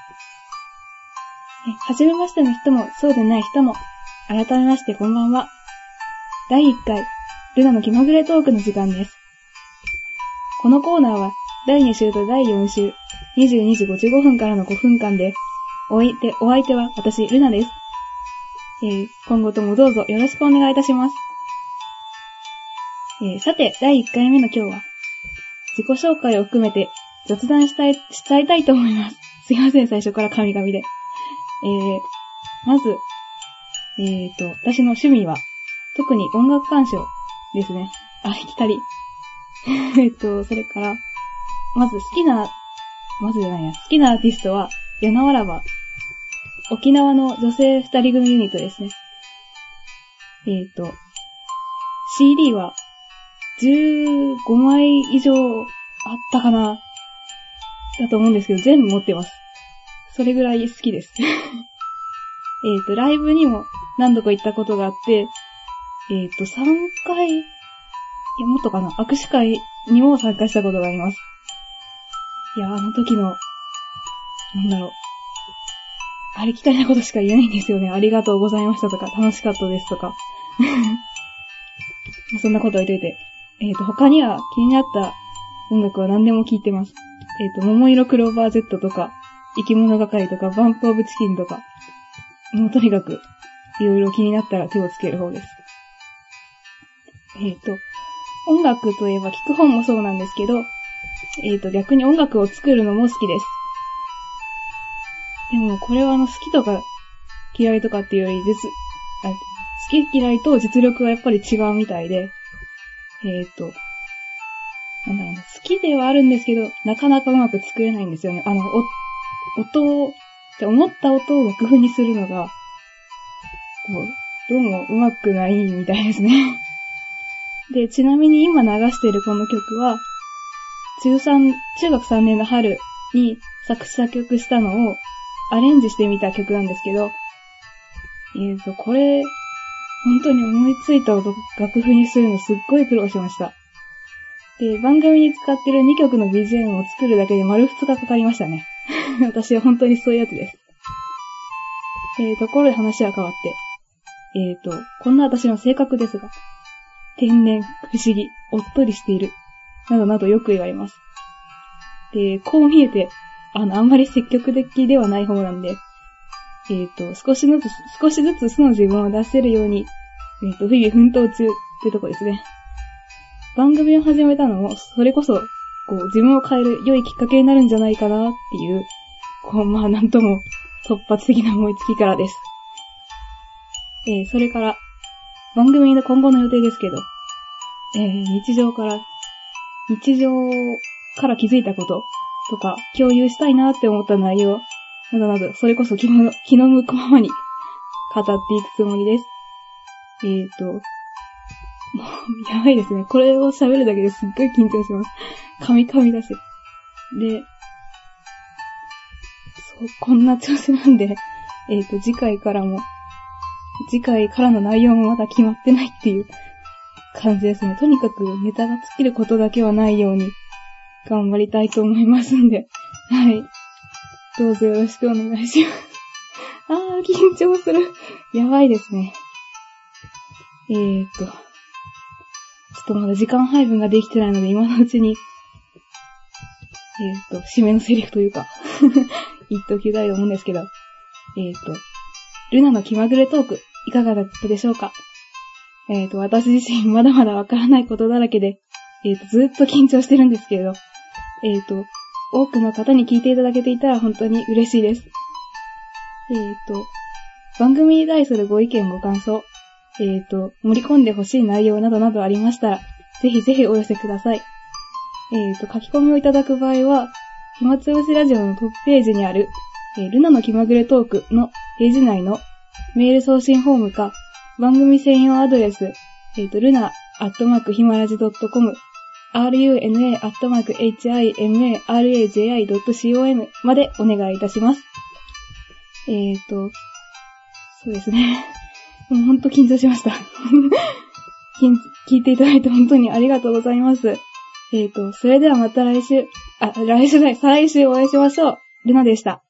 はじめましての人もそうでない人も、改めましてこんばんは。第1回、ルナの気まぐれトークの時間です。このコーナーは、第2週と第4週、22時55分からの5分間で、お相手は私、ルナです。今後ともどうぞよろしくお願いいたします。さて、第1回目の今日は、自己紹介を含めて雑談したいたいと思います。すいません、最初から神々で。まず、私の趣味は、特に音楽鑑賞ですね。光。それから、好きなアーティストは、ヤナワラバ。沖縄の女性二人組ユニットですね。CD は、15枚以上あったかなだと思うんですけど、全部持ってます。それぐらい好きです。ライブにも何度か行ったことがあって、3回、もっとかな、握手会にも参加したことがあります。いや、あの時の、ありきたりなことしか言えないんですよね。ありがとうございましたとか、楽しかったですとか。そんなこと置いといて。他には気になった音楽は何でも聴いてます。桃色クローバー Z とか、生き物係とか、バンプオブチキンとか、もうとにかく、いろいろ気になったら手をつける方です。音楽といえば聴く本もそうなんですけど、逆に音楽を作るのも好きです。でもこれは好きとか嫌いとかっていうより、好き嫌いと実力はやっぱり違うみたいで、好きではあるんですけど、なかなかうまく作れないんですよね。思った音を楽譜にするのが、どうもうまくないみたいですね。で、ちなみに今流しているこの曲は、中学3年の春に作詞作曲したのをアレンジしてみた曲なんですけど、これ、本当に思いついた音楽譜にするのすっごい苦労しました。で、番組に使ってる2曲の BGM を作るだけで丸2日かかりましたね。私は本当にそういうやつです。ところで話は変わって、こんな私の性格ですが、天然、不思議、おっとりしている、などなどよく言われます。で、こう見えて、あんまり積極的ではない方なんで、少しずつ素の自分を出せるように、日々奮闘中ってとこですね。番組を始めたのも、それこそ、自分を変える良いきっかけになるんじゃないかなっていう、なんとも突発的な思いつきからです。それから、番組の今後の予定ですけど、日常から気づいたこととか、共有したいなって思った内容、などなど、それこそ気の向くままに語っていくつもりです。もう、やばいですね。これを喋るだけですっごい緊張します。噛みだし。で、こんな調子なんで、次回からの内容もまだ決まってないっていう感じですね。とにかくネタが尽きることだけはないように頑張りたいと思いますんで、はい。どうぞよろしくお願いします。緊張する。やばいですね。ちょっとまだ時間配分ができてないので、今のうちに、締めのセリフというか、言っておきたいと思うんですけど、ルナの気まぐれトーク、いかがだったでしょうか？私自身まだまだわからないことだらけで、ずっと緊張してるんですけれど、多くの方に聞いていただけていたら本当に嬉しいです。番組に対するご意見ご感想、盛り込んでほしい内容などなどありましたら、ぜひぜひお寄せください。書き込みをいただく場合は、暇つぶしラジオのトップページにある、ルナの気まぐれトークのページ内のメール送信フォームか、番組専用アドレス、luna@himaraji.com、runa@himaraji.com までお願いいたします。そうですね。もうほんと緊張しました。聞いていただいて本当にありがとうございます。それではまた再来週お会いしましょう。ルナでした。